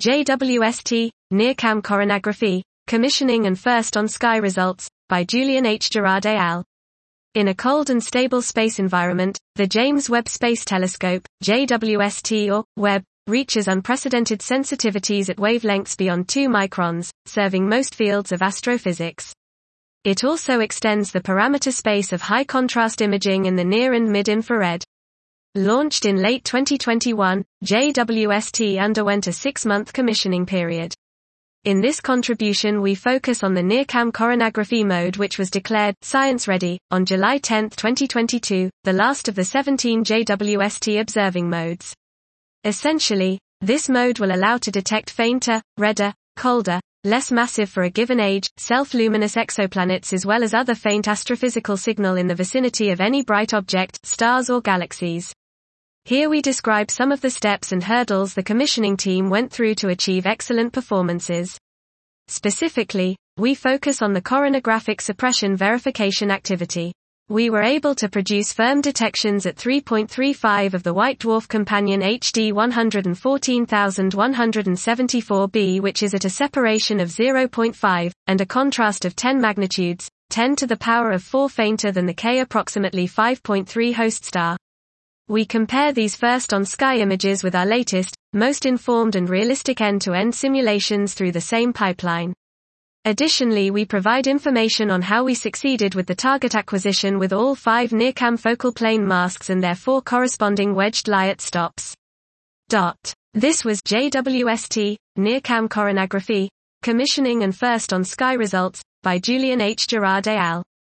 JWST, NIRCam Coronagraphy, Commissioning and First on Sky Results, by Julian H. Gerard et al. In a cold and stable space environment, the James Webb Space Telescope, JWST or Webb, reaches unprecedented sensitivities at wavelengths beyond 2 microns, serving most fields of astrophysics. It also extends the parameter space of high-contrast imaging in the near and mid-infrared. Launched in late 2021, JWST underwent a 6-month commissioning period. In this contribution we focus on the NIRCam Coronagraphy mode, which was declared science-ready on July 10, 2022, the last of the 17 JWST observing modes. Essentially, this mode will allow to detect fainter, redder, colder, less massive for a given age, self-luminous exoplanets as well as other faint astrophysical signal in the vicinity of any bright object, stars or galaxies. Here we describe some of the steps and hurdles the commissioning team went through to achieve excellent performances. Specifically, we focus on the coronagraphic suppression verification activity. We were able to produce firm detections at 3.35 of the white dwarf companion HD 114174b, which is at a separation of 0.5, and a contrast of 10 magnitudes, 10 to the power of 4 fainter than the K approximately 5.3 host star. We compare these first on sky images with our latest, most informed and realistic end-to-end simulations through the same pipeline. Additionally, we provide information on how we succeeded with the target acquisition with all 5 NIRCam focal plane masks and their 4 corresponding wedged Lyot stops. This was JWST, NIRCam Coronagraphy, Commissioning and First on Sky Results, by Julian H. Gerard et al.